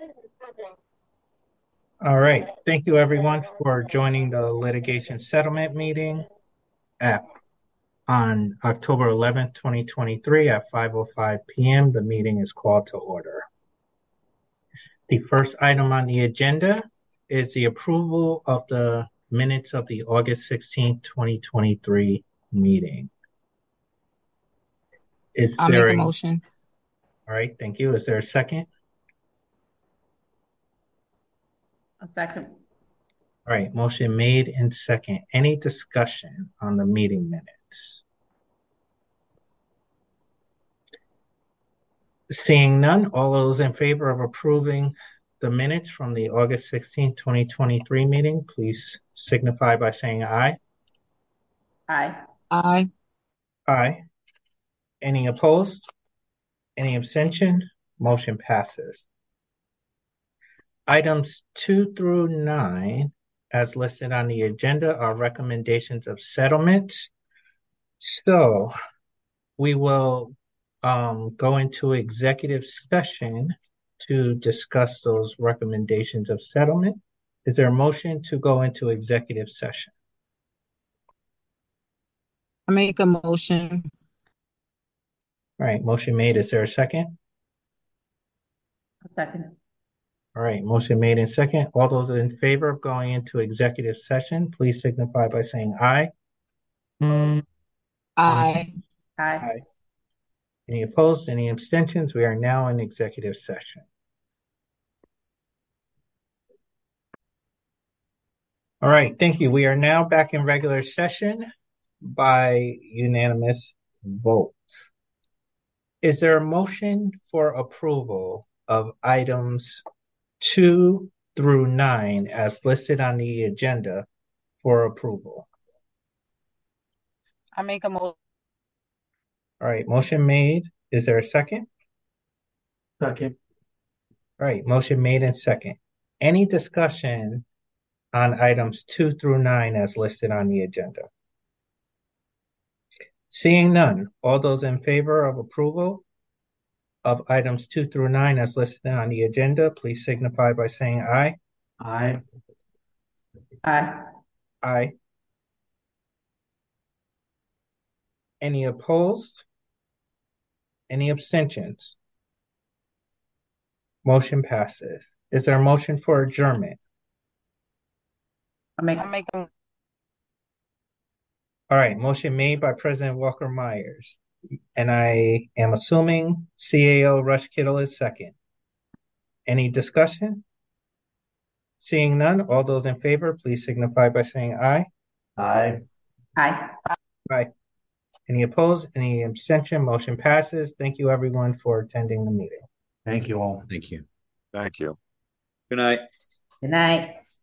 All right. Thank you, everyone, for joining the litigation settlement meeting at, on October 11th, 2023 at 5:05 p.m. The meeting is called to order. The first item on the agenda is the approval of the minutes of the August 16th, 2023 meeting. I'll make a motion. All right, thank you. Is there a second? A second. All right, motion made and second. Any discussion on the meeting minutes? Seeing none, all those in favor of approving the minutes from the August 16th, 2023 meeting, please signify by saying aye. Aye. Aye. Aye. Any opposed? Any abstention? Motion passes. Items 2 through 9, as listed on the agenda, are recommendations of settlement. So we will go into executive session to discuss those recommendations of settlement. Is there a motion to go into executive session? I make a motion. All right, motion made. Is there a second? A second. All right, motion made and second. All those in favor of going into executive session, please signify by saying aye. Aye. Aye. Aye. Any opposed? Any abstentions? We are now in executive session. All right, thank you. We are now back in regular session by unanimous votes. Is there a motion for approval of items 2 through 9 as listed on the agenda for approval? I make a motion. All right, motion made. Is there a second? Second. All right, motion made and second. Any discussion on items 2 through 9 as listed on the agenda? Seeing none, all those in favor of approval of items 2 through 9 as listed on the agenda, please signify by saying aye. Aye. Aye. Aye. Any opposed? Any abstentions? Motion passes. Is there a motion for adjournment? I make All right, motion made by President Walker Myers. And I am assuming CAO Rush Kittle is second. Any discussion? Seeing none, all those in favor, please signify by saying aye. Aye. Aye. Aye. Any opposed? Any abstention? Motion passes. Thank you, everyone, for attending the meeting. Thank you all. Thank you. Thank you. Good night. Good night.